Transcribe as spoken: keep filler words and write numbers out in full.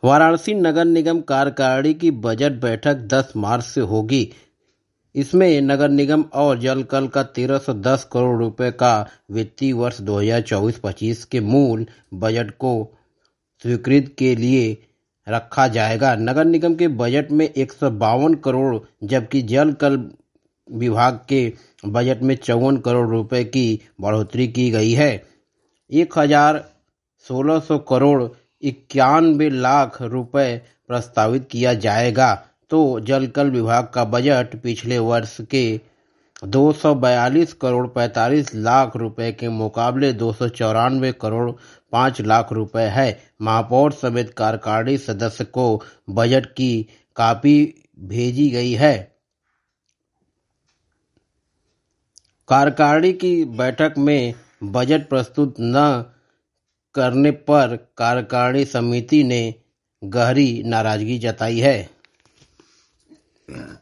वाराणसी नगर निगम कार्यकारिणी की बजट बैठक दस मार्च से होगी। इसमें नगर निगम और जलकल का तेरह सौ दस करोड़ रुपए का वित्तीय वर्ष दो हज़ार चौबीस पच्चीस के मूल बजट को स्वीकृत के लिए रखा जाएगा। नगर निगम के बजट में एक सौ बावन करोड़ जबकि जल कल विभाग के बजट में चौवन करोड़ रुपए की बढ़ोतरी की गई है। एक हजार सोलह सौ करोड़ इक्यानवे लाख रुपए प्रस्तावित किया जाएगा, तो जलकल विभाग का बजट पिछले वर्ष के दो सौ बयालीस करोड़ पैंतालीस लाख रुपए के मुकाबले दो सौ चौरानवे करोड़ पाँच लाख रुपए है। महापौर समेत कार्यकारिणी सदस्य को बजट की कॉपी भेजी गई है। कार्यकारिणी की बैठक में बजट प्रस्तुत न करने पर कार्यकारिणी समिति ने गहरी नाराजगी जताई है।